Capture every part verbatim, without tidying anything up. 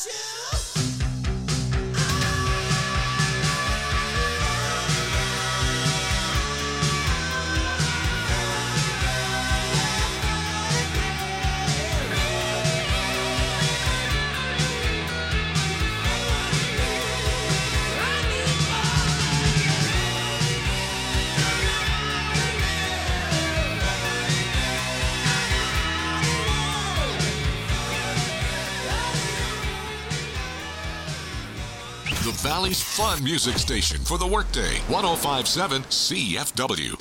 The Valley's fun music station for the workday. one oh five point seven C F W.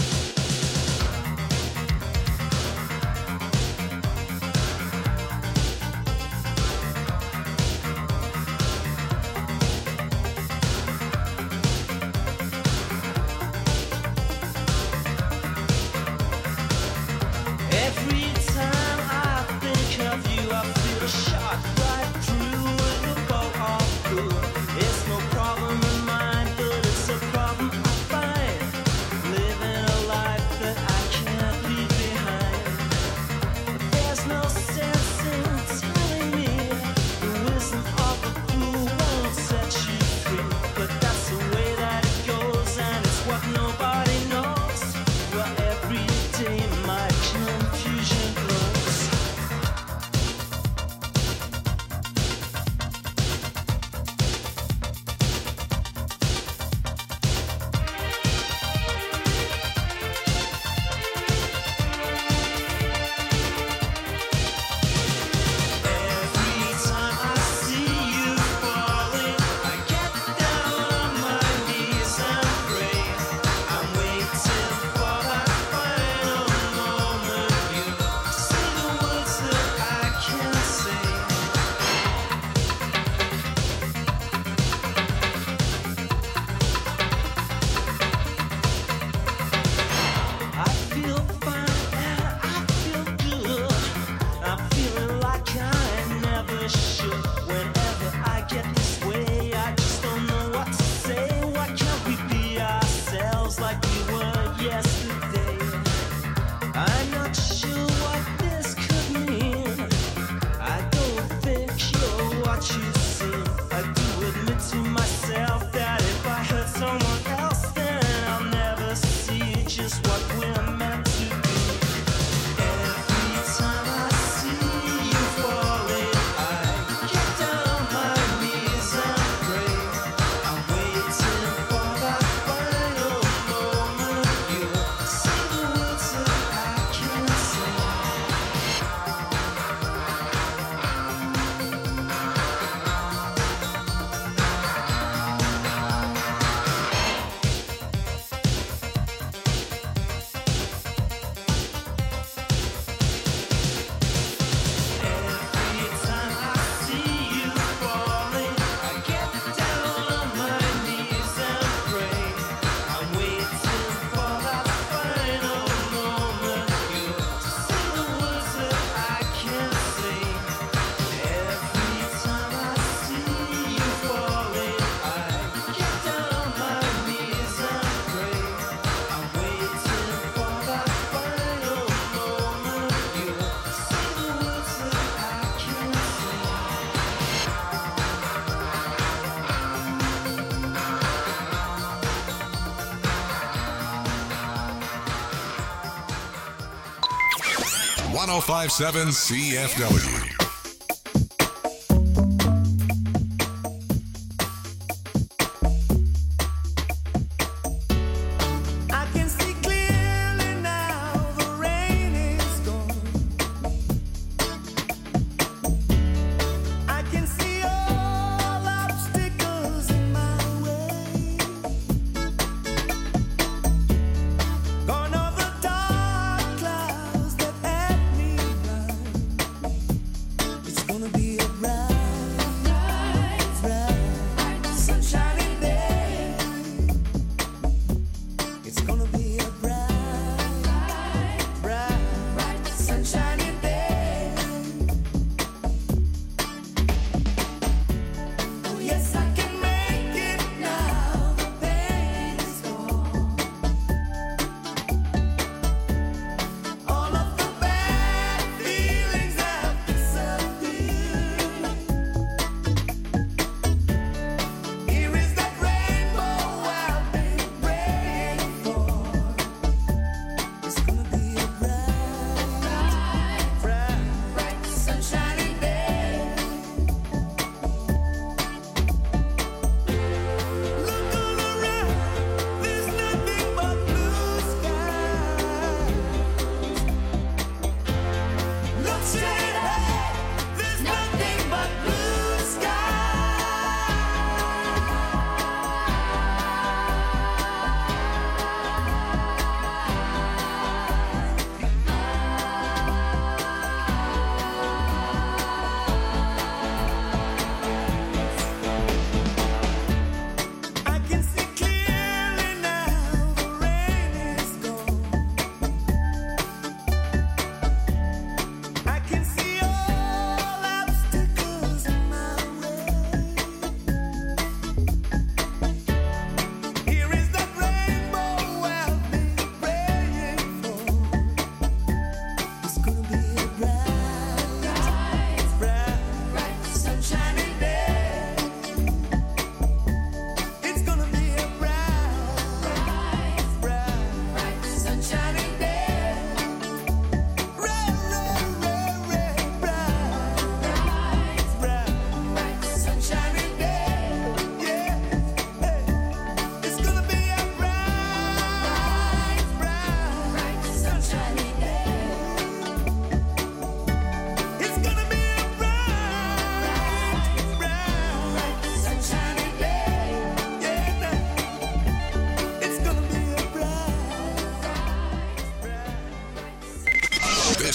one oh five point seven C F W.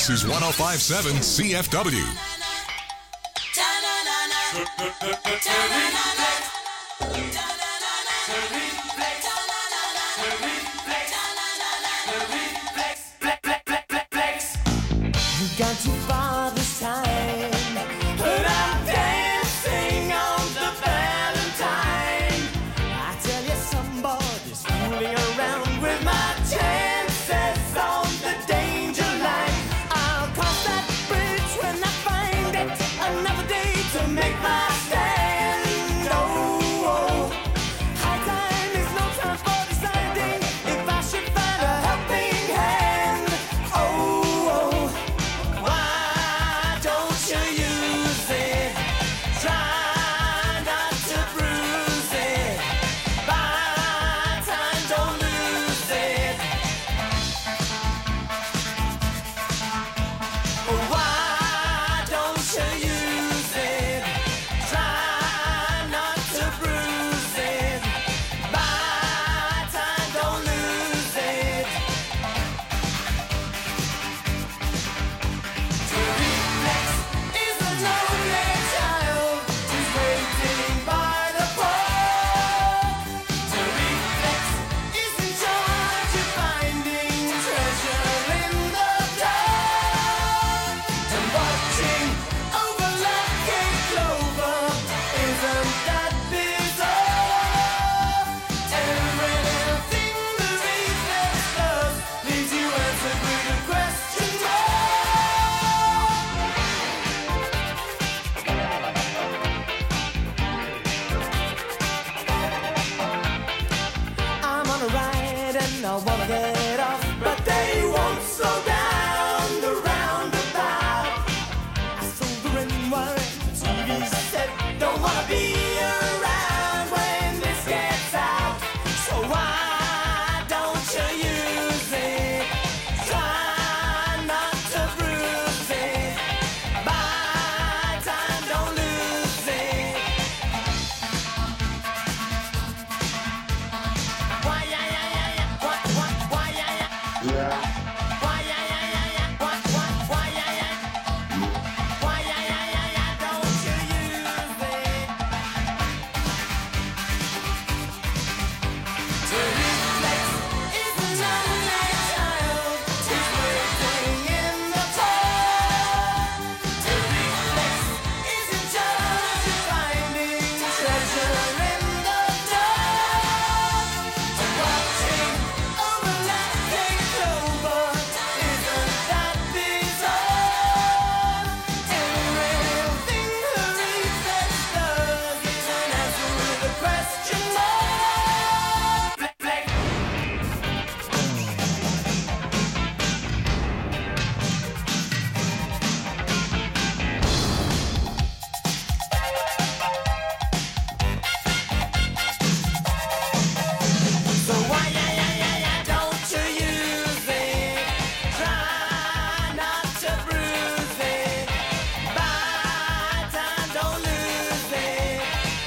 This is one oh five point seven C F W. You've gone too far this time, but I'm dancing on the Valentine. I tell you, somebody's fooling around with my chances on the danger line. I'll cross that bridge when I find it. Another day to make my stand. Oh, oh. High time is no time for deciding if I should find a helping hand. Oh, oh. Why don't you use it? Try not to bruise it. Buy time, don't lose it. Why don't you use it? Try not to bruise it. Buy time, don't lose it. To reflex is a lonely child who's waiting by the pole. To reflex is in charge of finding treasure in the dark. And watching over lucky clover, isn't that bizarre? Everything the reflex does leaves you answered with a question mark. I'm on a ride and I wanna get off, but they won't slow down the roundabout. I sober and worried, T V said, don't wanna be around when this gets out. So why don't you use it? Try not to bruise it. Buy time, don't lose it. Why, yeah, yeah, yeah, yeah. What, what, why, yeah, yeah. Why, yeah, yeah, yeah, yeah. What, what, why, yeah, yeah. Why, yeah, yeah, yeah, yeah. Don't you use it? To reflex is a lonely child who's waiting in the cold. To reflex is in charge of finding treasure in the dark. And watching over lucky clover, isn't that bizarre? Everything the reflex does is an answer with a question mark. Reflex. So why, yeah, yeah, yeah, yeah, don't you use it? Try not to bruise it. Buy time, don't lose it.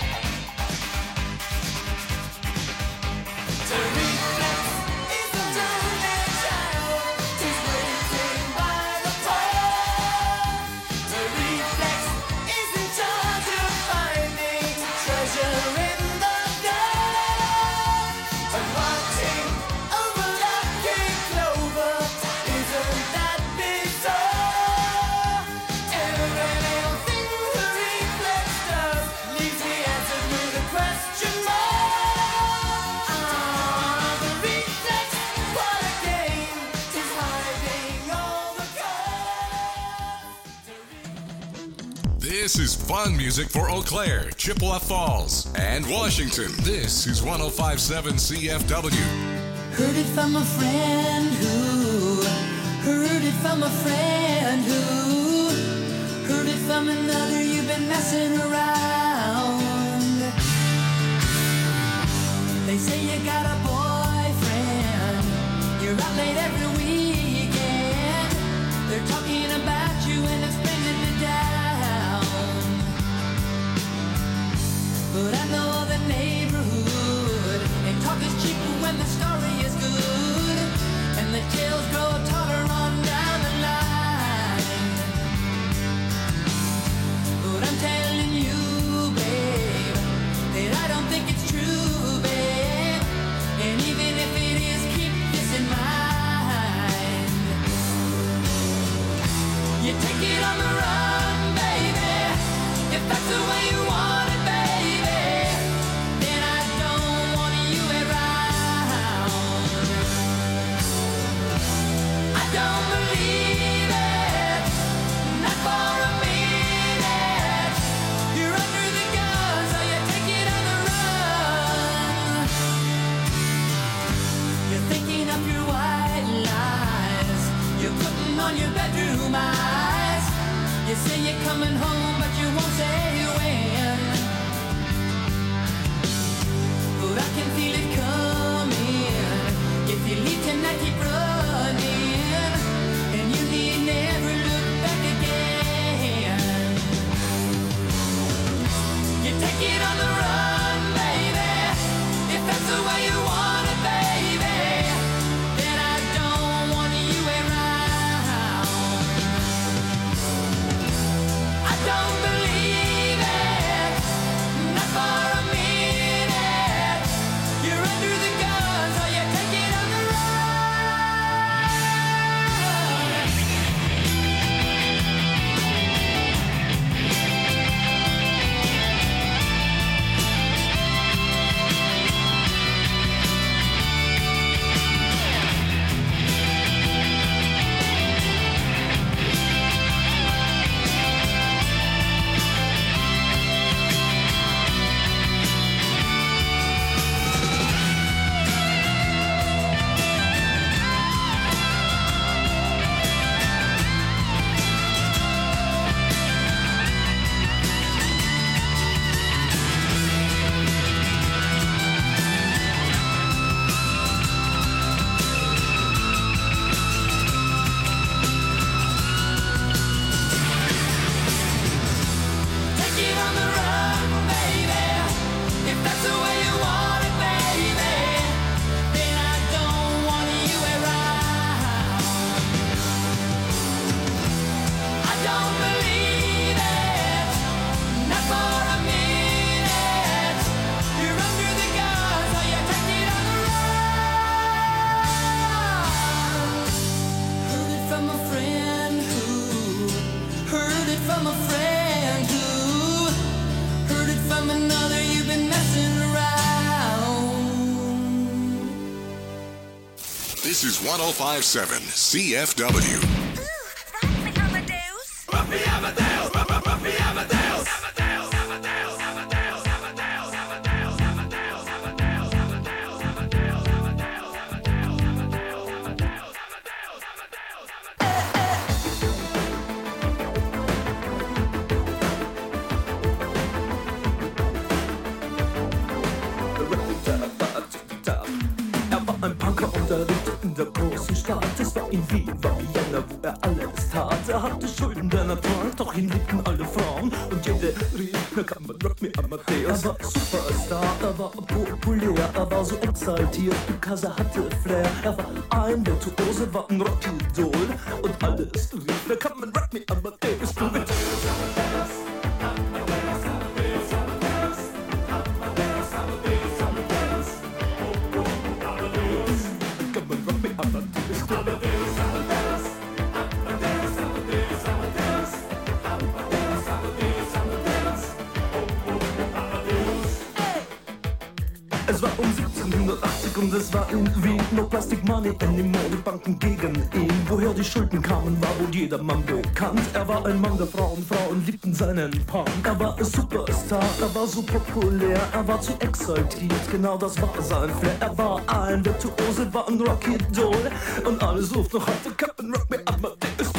To reflex is a lonely child who's waiting by the pole. To reflex is in charge of finding treasure in the dark. And watching over lucky clover, isn't that bizarre? Every little thing the reflex does leaves me answered with a question mark. Ah, the reflex, what a game, is hiding all the cards. This is fun music for Eau Claire, Chippewa Falls, and Washington. This is one oh five point seven C F W. Heard it from a friend who heard it from a friend who heard it from another. You've been messing around. They say you got a boyfriend. You're out late every weekend. They're talking about you and it's bringing me down. But I know the neighborhood, and talk is cheap when the story is good, and the tales grow taller on down the line. This is one oh five point seven C F W. Ooh, Ruffy Amadeus. Ruffy Amadeus. Ruffy Amadeus. Ein Punker unterrichtet in der großen Stadt. Es war in Wien, war Vienna, wo er alles tat. Er hatte Schulden, der Natur, doch ihn liebten alle Frauen. Und jede rief, na kann man Rock me Amadeus. Er war Superstar, er war populär, er war so exaltiert, because er hatte Flair. Er war ein Virtuose, war ein Rockidol. Und alles rief, na kann man Rock me Amadeus. Du mit Es war um siebzehnhundertachtzig und es war in Wien. No Plastic Money anymore, die Banken gegen ihn. Woher die Schulden kamen, war wohl jedermann bekannt. Er war ein Mann der Frauen, Frauen liebten seinen Punk. Er war ein Superstar, er war so populär, er war zu exaltiert, genau das war sein Flair. Er war ein Virtuose, war ein Rockidol. Und alle suchten noch heute Captain Rock me Amadeus.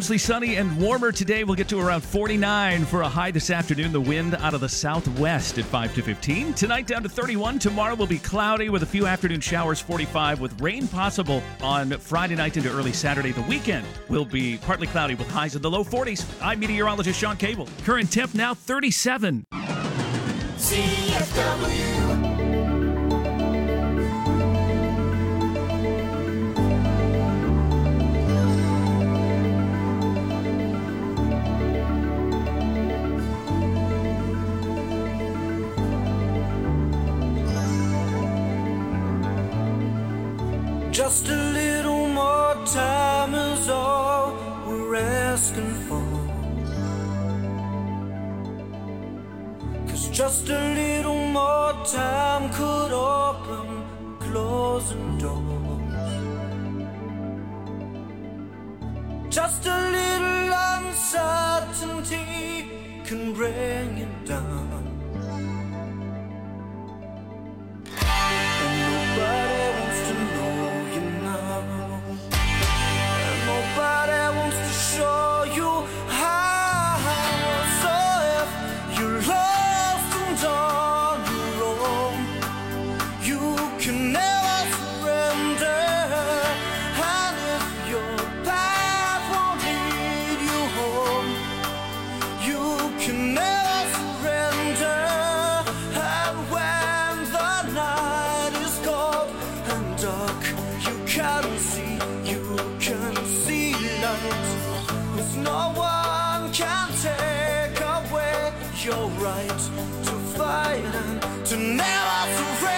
Mostly sunny and warmer today. We'll get to around forty-nine for a high this afternoon. The wind out of the southwest at five to fifteen. Tonight down to thirty-one. Tomorrow will be cloudy with a few afternoon showers, forty-five, with rain possible on Friday night into early Saturday. The weekend will be partly cloudy with highs in the low forties. I'm meteorologist Sean Cable. Current temp now thirty-seven. C F W. Just a little more time is all we're asking for. 'Cause just a little more time could open closing doors. Just a little uncertainty can bring it down. And nobody wants to know you now. And nobody wants to show you how. So if you're lost and on your own, you can never surrender. And if your path won't lead you home, you can never surrender. And when the night is cold and dark, you can see, you can see light. 'Cause no one can take away your right to fight and to never surrender.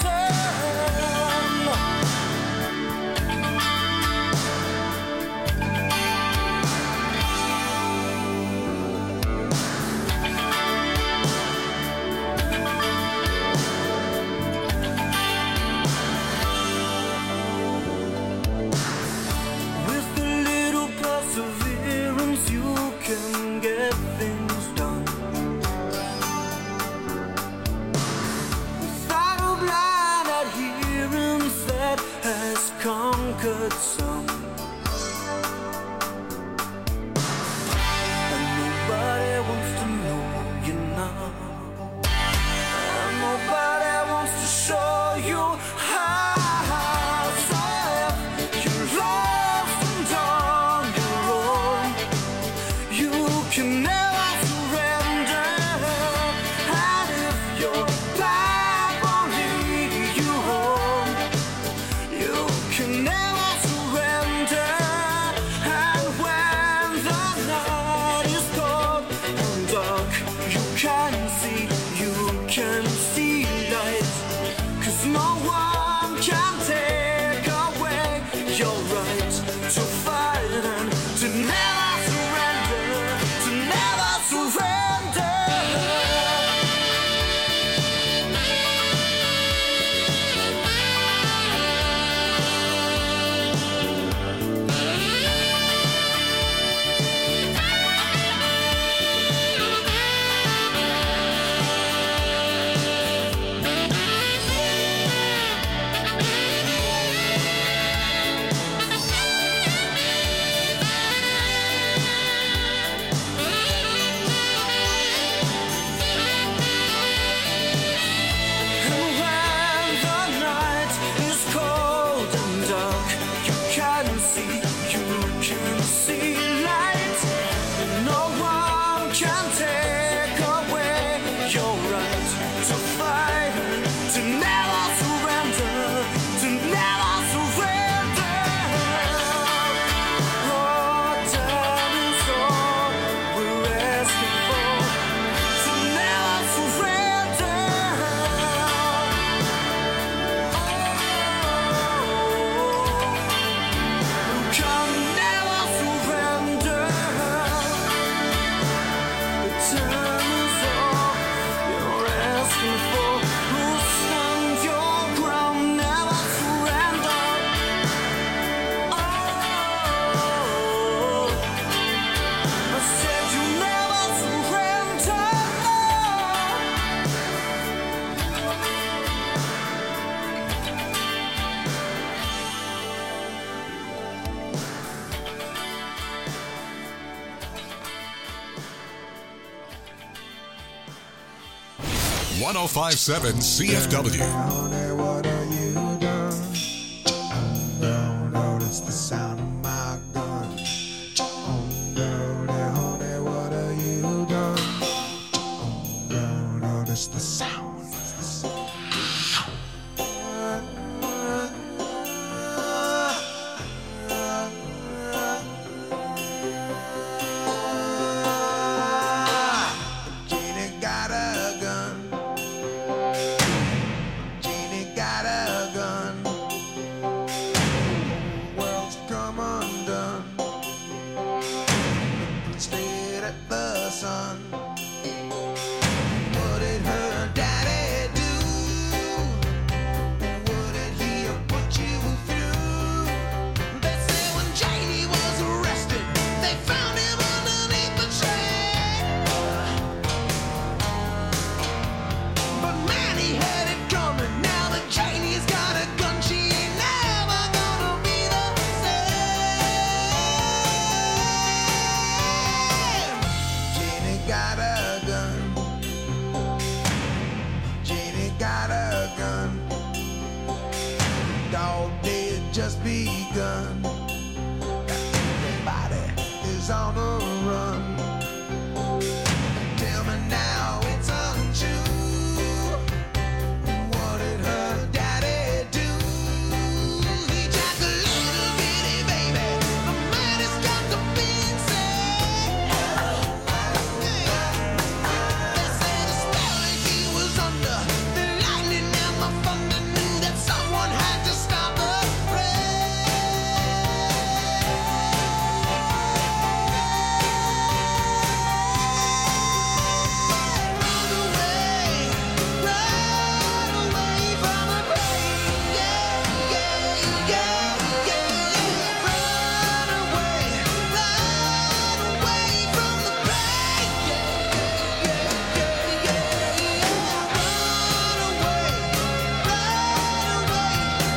With a little perseverance, you can get things done. With one oh five point seven C F W. Honey, what have you done? Oh, no, no, that's the sound of my gun. Oh, no, no, honey, what have you done? Oh, no, no, that's the sound. That's the sound. Jeannie got a gun. Jeannie got a gun. The world's come undone. Looking straight at the sun. What did her daddy do? What did he put you through? They say when Janie was arrested, they found him underneath the tree. But man, he had it coming. Now that Janie's got a gun, she ain't never gonna be the same. Janie got a gun. Janie got a gun. Dog day had just begun. Now everybody is on the run. Tell me now it's untrue. What did her daddy do? He jacked a little bitty baby. The man has got to be insane. They say the spell that he was under, the lightning and the thunder knew that someone had to stop the rain. Run away, run away from the pain. Yeah, yeah, yeah, yeah. Run away, run away from the pain. Yeah, yeah, yeah, yeah, yeah. Run away, run away,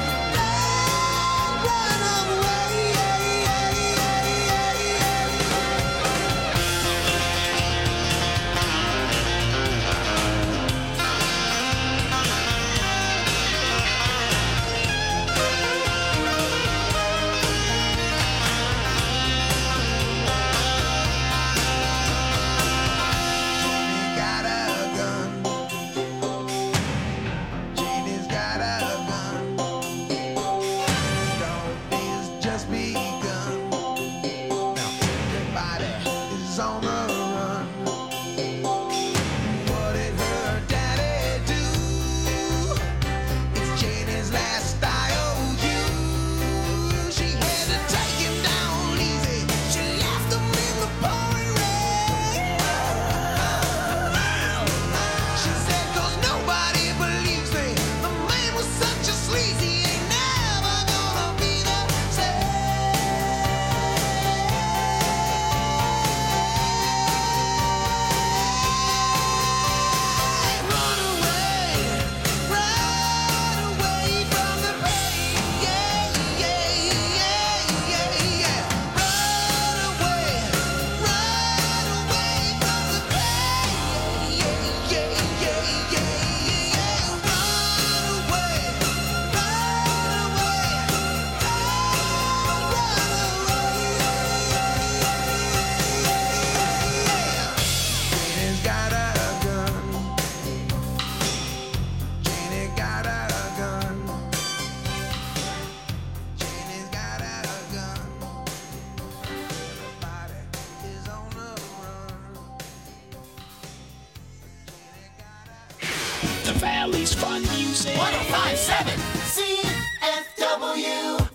run, run away. Yeah, yeah, yeah, yeah, yeah. Jeannie got a gun. Jeannie's got a gun. Dog days just begun. Now everybody is on the run. What did her daddy do? It's Janie's last I O U. She had to take him down easy. She left him in the pouring rain. She said, 'cause nobody believes me. The man was such a sleazy, ain't never gonna be the same. Run away, run away from the pain. Yeah, yeah, yeah, yeah, yeah. Run away, run away from the pain. Yeah, yeah, yeah, yeah, yeah, yeah. Run away, run away, run, run away. Janie's got a gun. Janie got a gun. Janie's got a gun. Everybody is on the run. Janie got a The Valley's Fun Music. one oh five point seven C F W.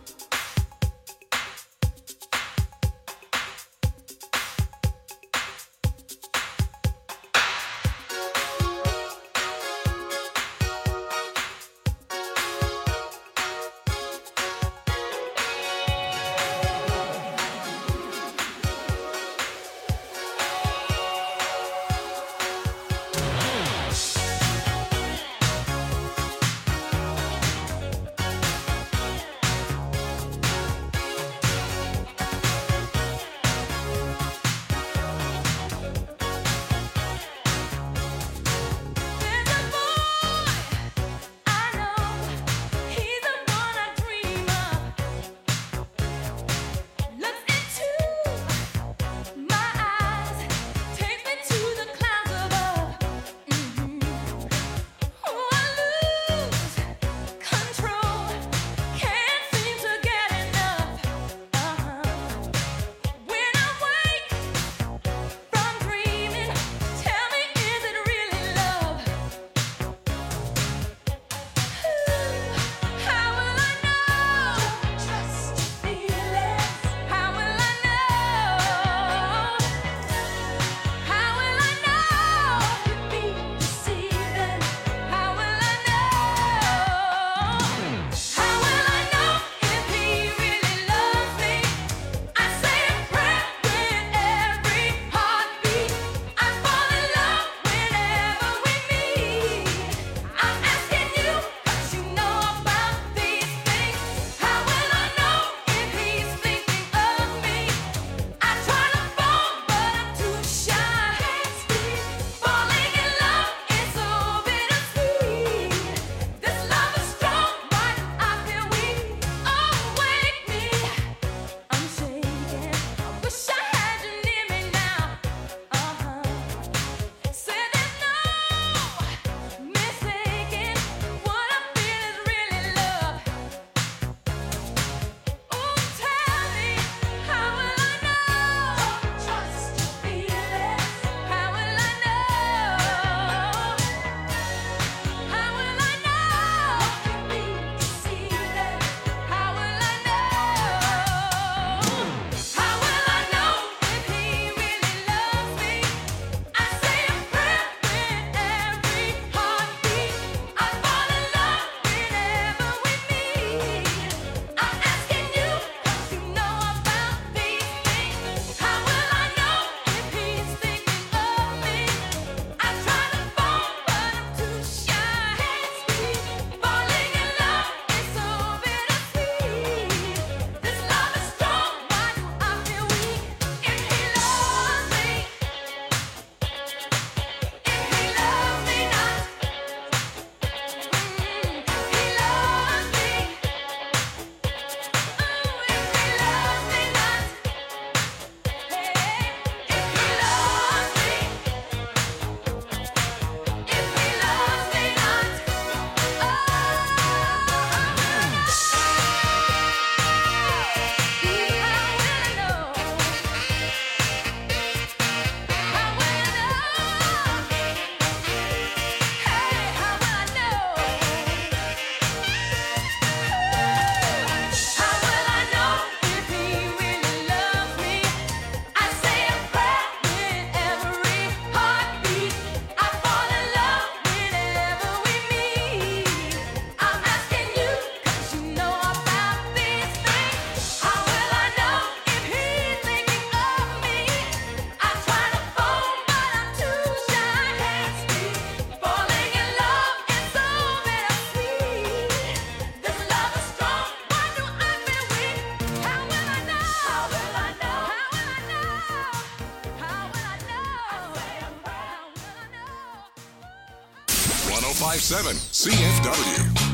oh five seven C F W.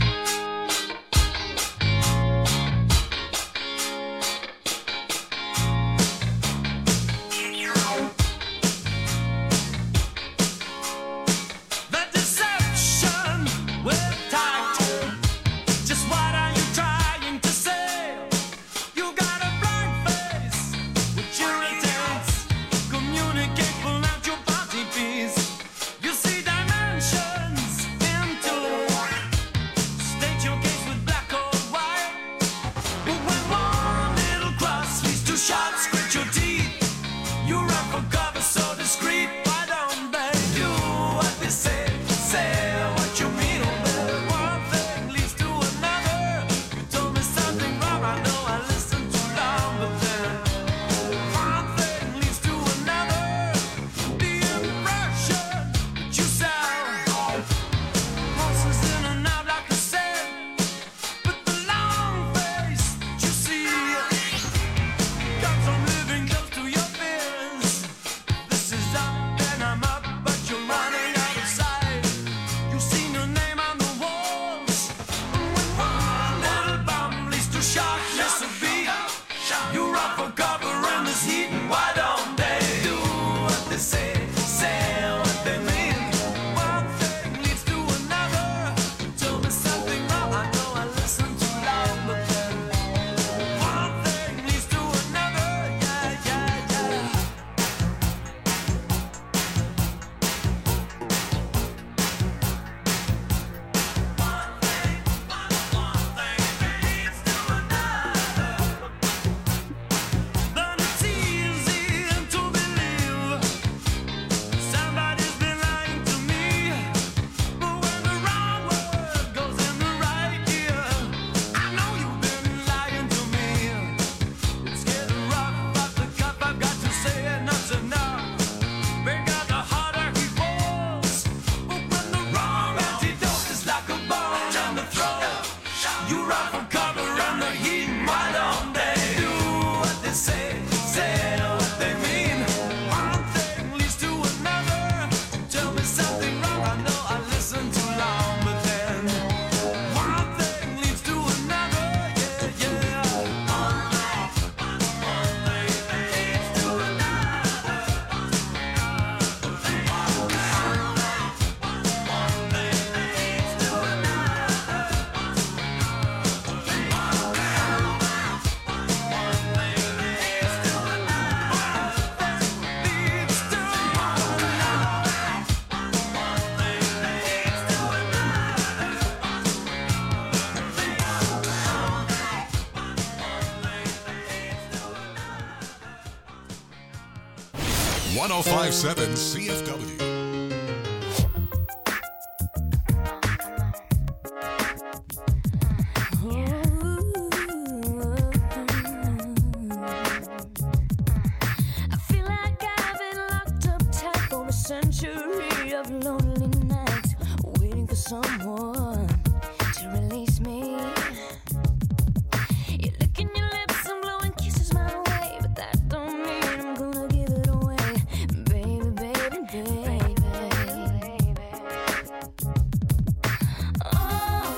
one oh five point seven C F W. I feel like I've been locked up tight for a century of lonely nights, waiting for someone to release me. You're licking your lips and blowing kisses my way, but that don't mean I'm gonna give it away, baby, baby, baby. Oh,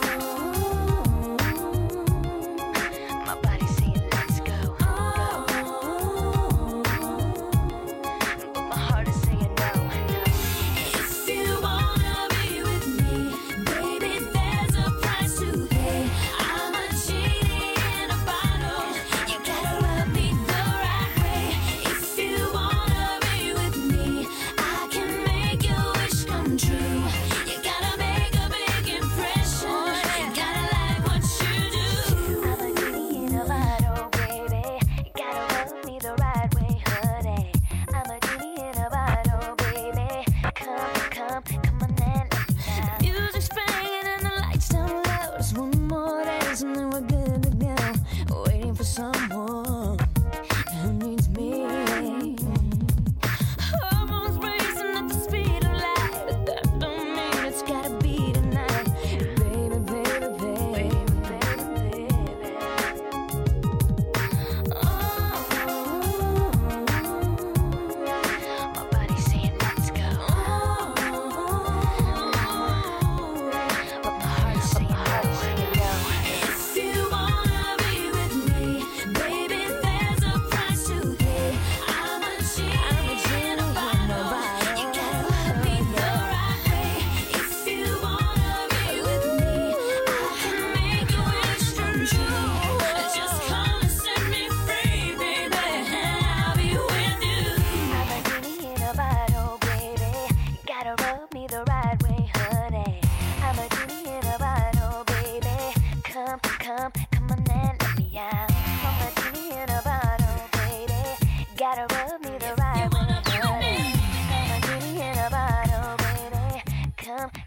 my body's saying let's go, go. But my heart is saying no, no. If you wanna be with me, baby,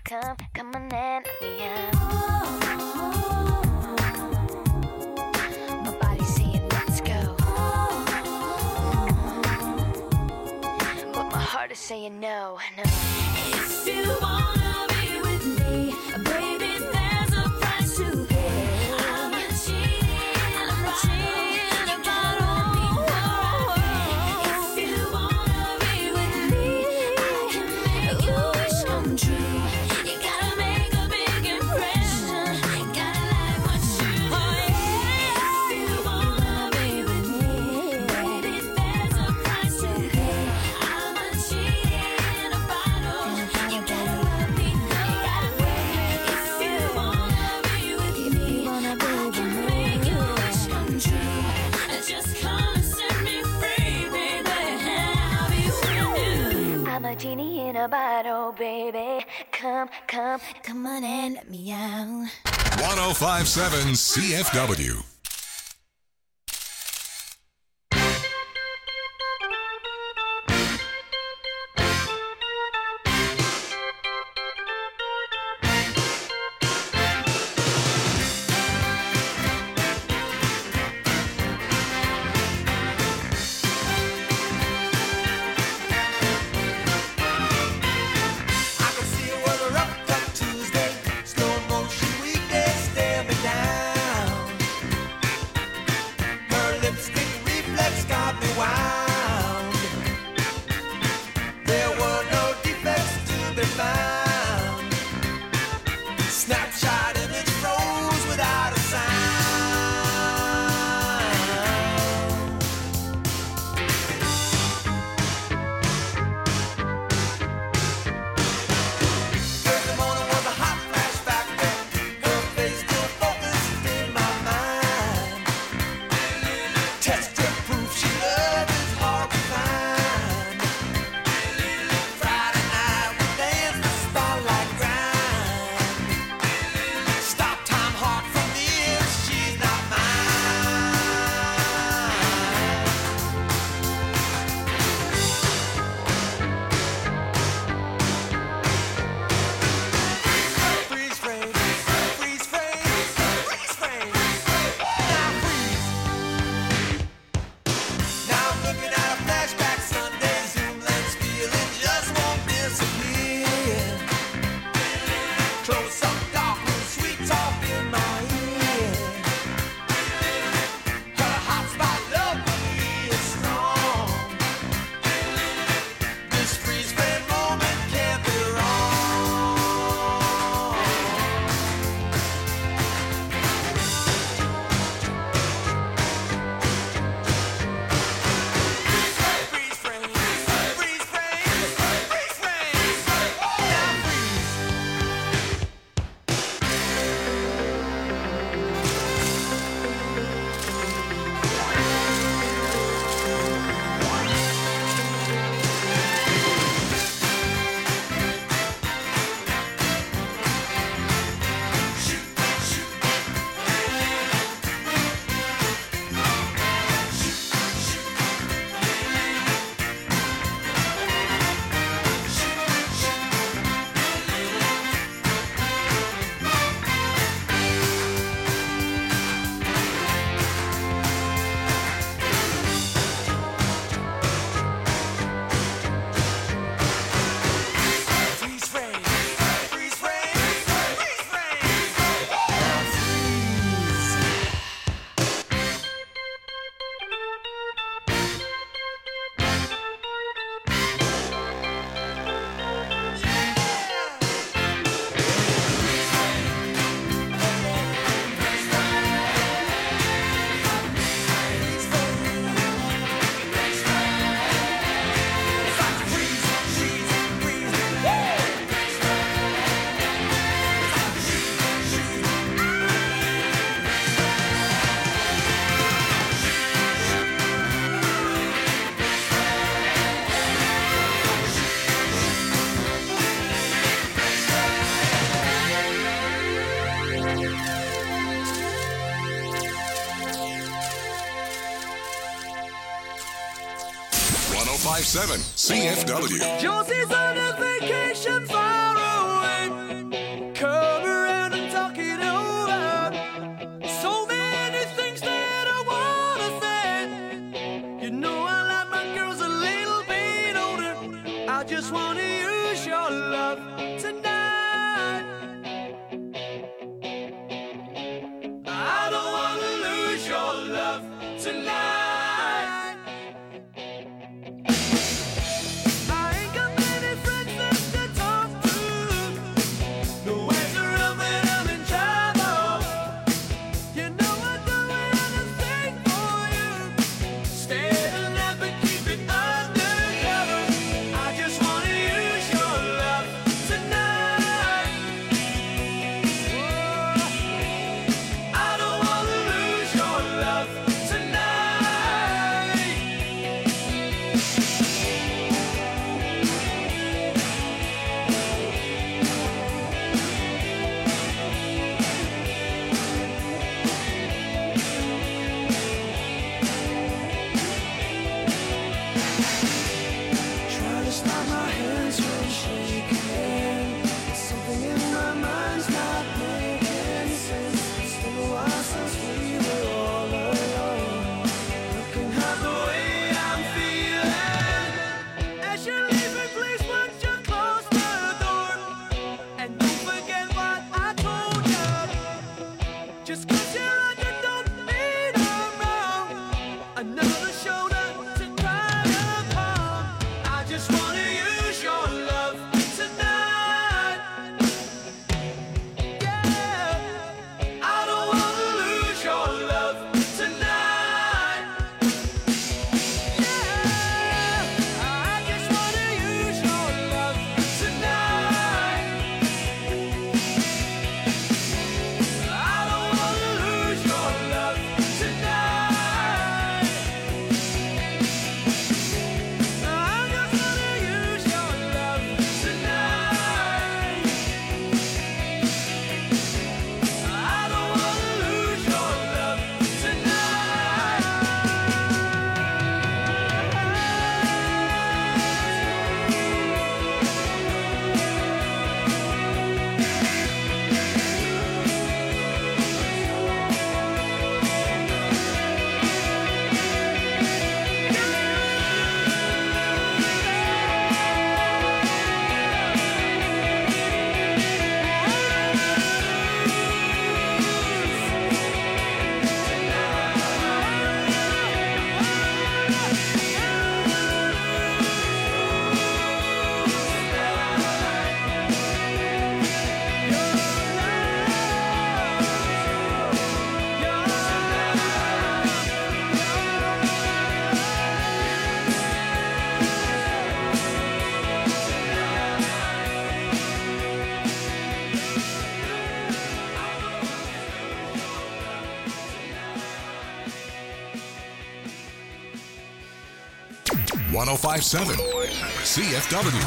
come, come on and let me out. My body's saying let's go, but my heart is saying no, no. If you wanna be with me, baby, there's a price to pay. I'm not cheating, I'm not cheating about all me. If you wanna be with me, I can make your wish come true. You gotta make a big impression, gotta like what you do. If you wanna be with me, baby, there's a price to pay. I'm not cheating about all. You gotta let me know. If you wanna be with me, I can make your wish come true. Just come and set me free, baby. I'll be with you. I'm a genie in a bottle, baby. Come, come, come on and let me out. one oh five point seven C F W. I can see her with her up cut Tuesday, slow motion weekday, stare me down. Her lipstick reflex got me wound. There were no defects to be found. Snapshot image froze without a sound. Thursday morning was a hot flash factor. Her face still focused in my mind. Tested proof she loved is hard to find. Friday night we danced the starlight grind. Stop time hard for me if she's not Freeze frame, freeze frame, freeze frame. Now freeze. Now I'm looking at a flashback Sunday, zoom lens feeling just won't disappear. Close up, dark room, sweet talk in my ear. Her hot spot love for me is strong. This freeze frame moment can't be wrong. Freeze frame, freeze frame, freeze frame. Now freeze. Freeze frame, freeze frame, freeze frame. Now freeze. one oh five point seven C F W. Josie's on a vacation far away. just wanna use your love tonight. I don't wanna lose your love tonight. I ain't got many friends left to talk to. Nowhere to run when I'm in trouble. You know I'd do anything for you. Stay the night but keep it undercover. I just wanna use your love tonight. Whoa. I don't wanna lose your love tonight. Try to stop my hands from shaking. Something in my mind's not making sense. It's been a while since we were all alone. Looking at the way I'm feeling. As you're leaving, please won't you close the door? And don't forget what I told you. Just 'cause you're on, you don't mean I'm wrong. Another shoulder to cry upon. I just wanna use your love tonight. Yeah, I don't wanna lose your love tonight. Yeah, I just wanna use your love tonight. I don't wanna lose your love tonight. I just wanna use your love tonight. I don't wanna lose your love one oh five point seven C F W.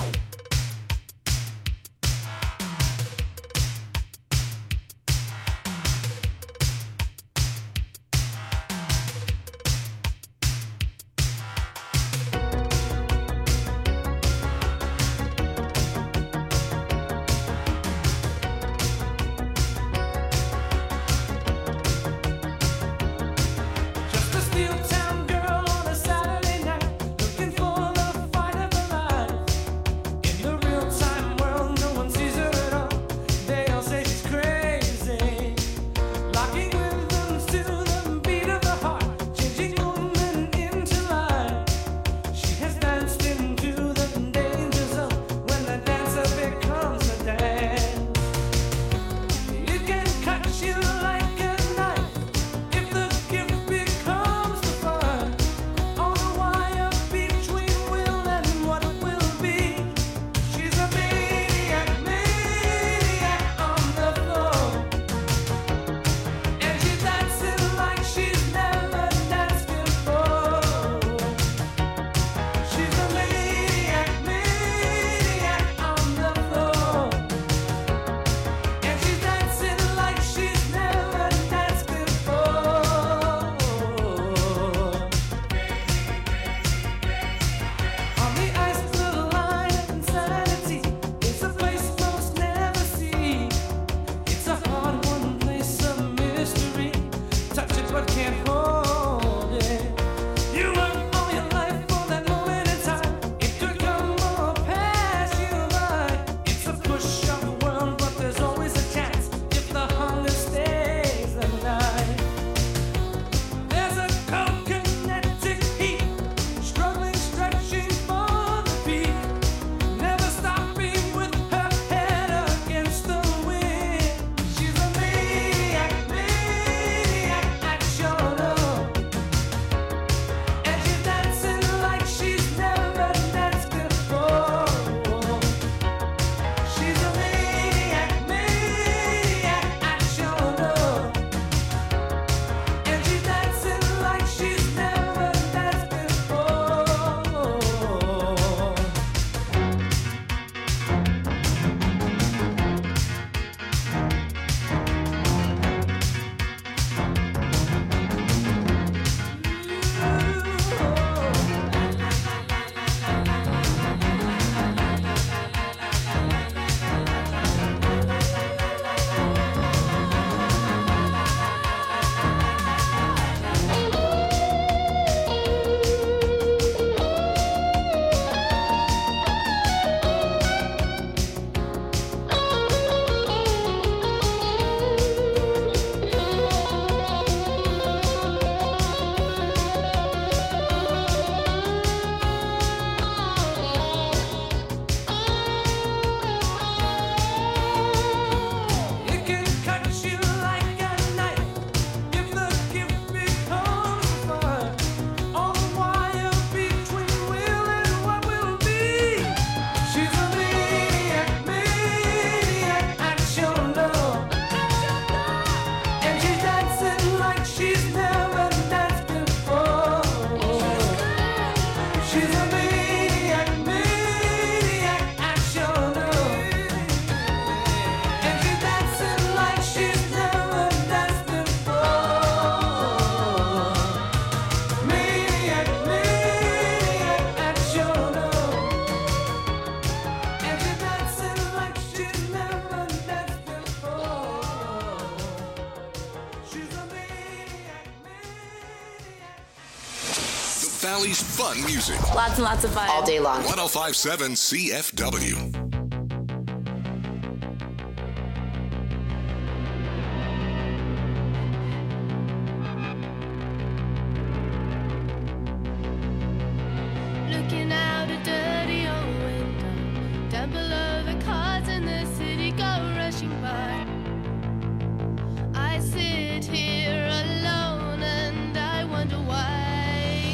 Just a steel town girl on a Saturday night, looking for the fight of her life. Valley's fun music. Lots and lots of fun. All day long. one oh five point seven C F W. Looking out a dirty old window, down below the cars in the city go rushing by. I sit here alone and I wonder why.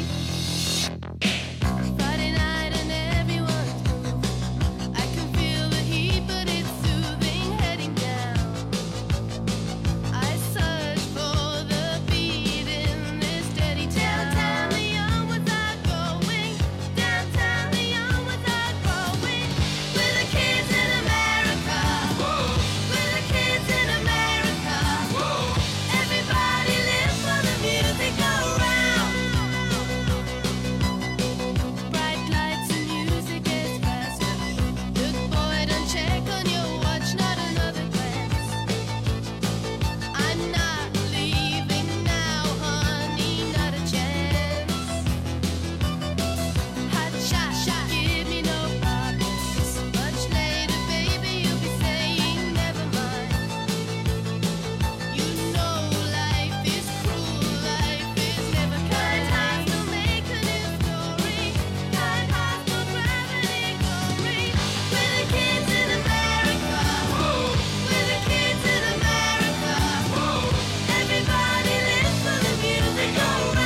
Friday night and everyone's moving. I can feel the heat, but it's soothing, heading down. I search for the beat in this steady town. Downtown, the young ones are going. Downtown, the young ones are growing. We're the kids in America. Whoa. We're the kids in America. Whoa. Everybody live for the music around. Bright lights and music gets faster. Look, boy, don't check on your watch, not another glance. I'm not leaving now, honey, not a chance. Hot shot, shot, give me no problems. Much later, baby, you'll be saying never mind. You know life is cruel, life is never kind. Times will make a new story. Kind hearts will gravity glory. We're the kids in America. We're the kids in America. Everybody lives for the music around.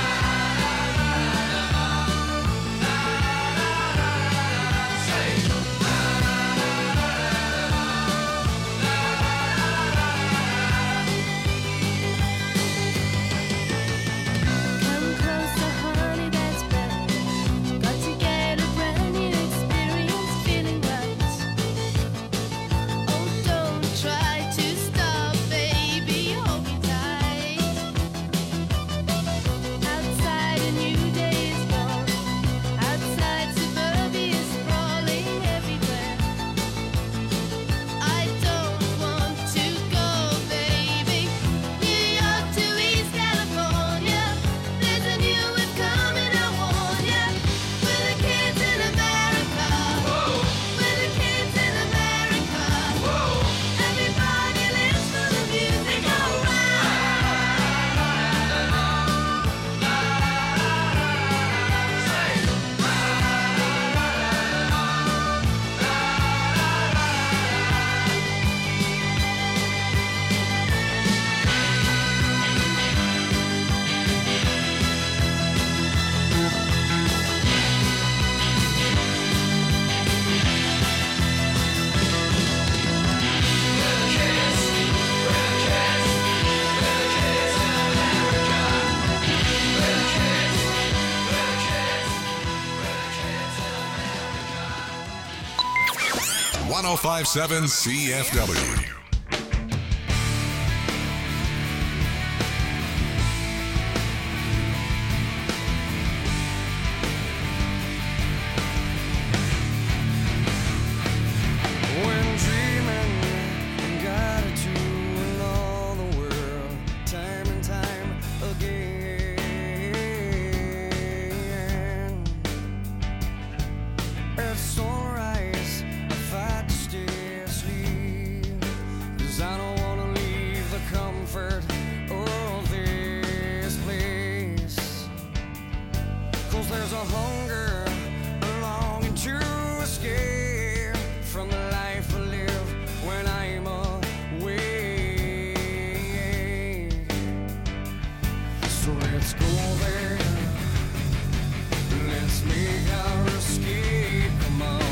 Come closer, honey, that's better. Got to get a brand new experience, feeling right. Oh, don't try to stop, baby, hold me tight. Outside a new day is born. Outside suburbia is sprawling everywhere. I don't want to go, baby. New York to East California. There's a new wave coming, I warn ya. We're the kids in America. We're the kids in America. Everybody lives for the music around. one oh five point seven C F W. When dreaming, got it to in all the world, time and time again. At sunrise, I fight to stay asleep, 'cause I don't wanna leave the comfort of this place. 'Cause there's a hunger, a longing to escape from the life I live when I'm away. So let's go there. Let's make our escape. Come on.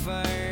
fire.